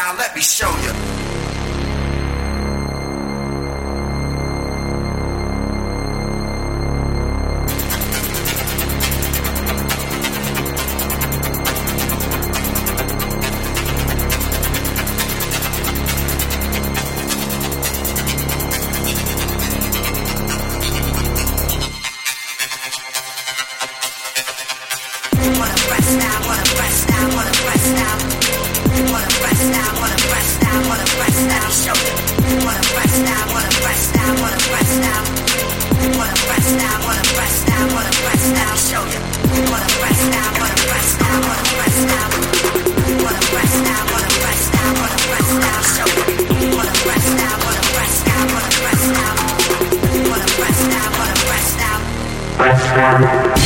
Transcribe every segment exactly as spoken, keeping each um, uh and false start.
down, let me show you. Wanna press down, wanna press down, wanna press down. Wanna press down, wanna press down, wanna press down, show you. Wanna press down, wanna press down, wanna press down. Wanna press down, wanna press down, wanna press down, show you. Wanna press down, wanna press down, wanna press down. Wanna press down, wanna press down, wanna press down, show you. Wanna press down, wanna press down, wanna press down. Wanna press down, wanna press down. Press down.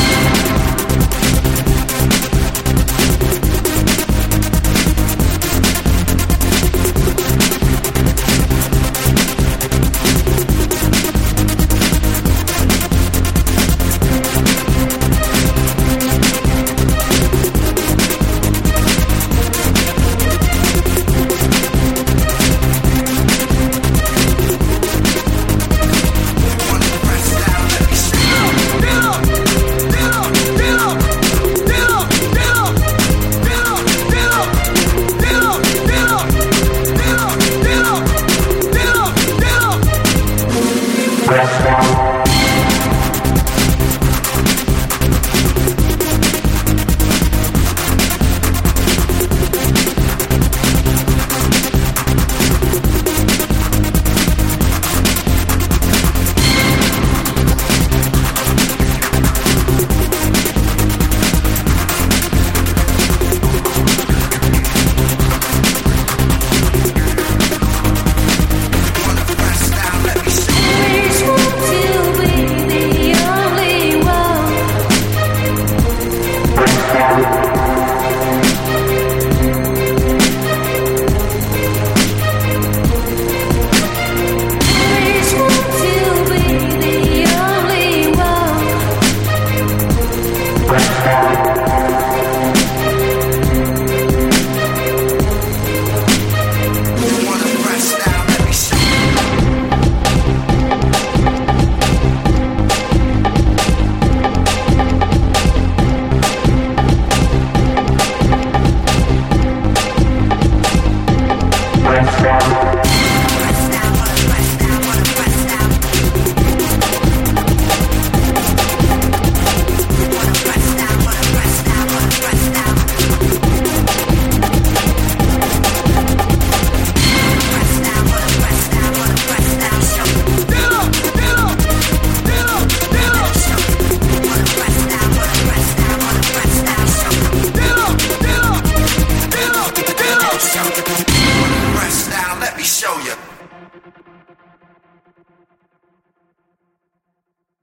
Let me show you.